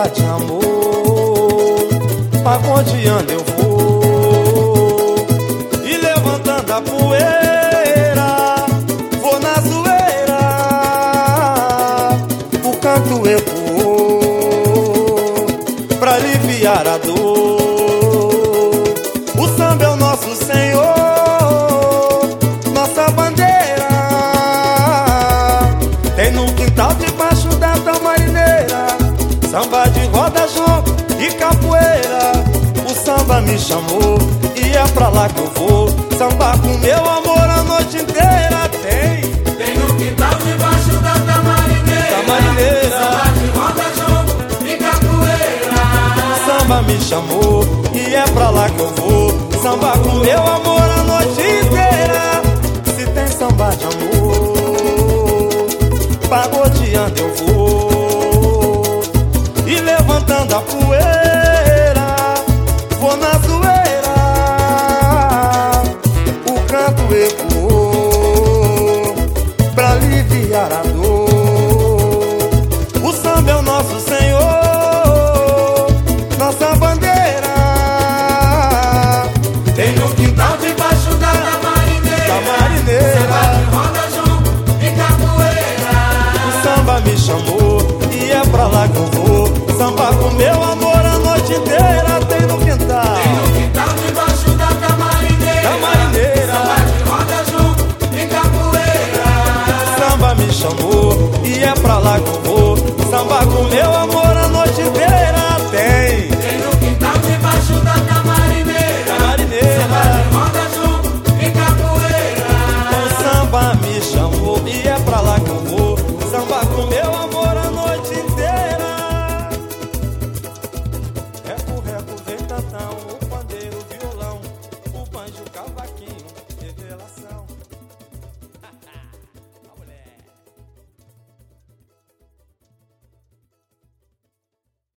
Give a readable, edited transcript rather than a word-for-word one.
samba de amor, pagodeando eu vou, e levantando a poeira, vou na zoeira, o canto ecoou pra aliviar a dor. O samba é o nosso Senhor, nossa bandeira. Tem no quintal debaixo da tamarineira, samba de roda, jongo e capoeira. O samba me chamou e é pra lá que eu vou, sambar com meu amor a noite inteira. Tem no quintal debaixo da tamarineira, samba de roda, jongo e capoeira. O samba me chamou e é pra lá que eu vou, sambar com meu amor a noite inteira. Se tem samba de amor, pagodeando eu vou, e levantando a poeira, vou na zoeira, o canto ecoou pra aliviar a dor. O samba é o nosso Senhor, nossa bandeira. Tem no quintal debaixo da tamarineira, samba de roda, jongo e capoeira. O samba me chamou e é pra lá que eu vou, sambar com meu amor a noite inteira. Tem no quintal Debaixo da tamarineira, samba de roda, jongo e capoeira. O samba me chamou e é pra lá que eu vou, sambar com meu amor a noite inteira. Tem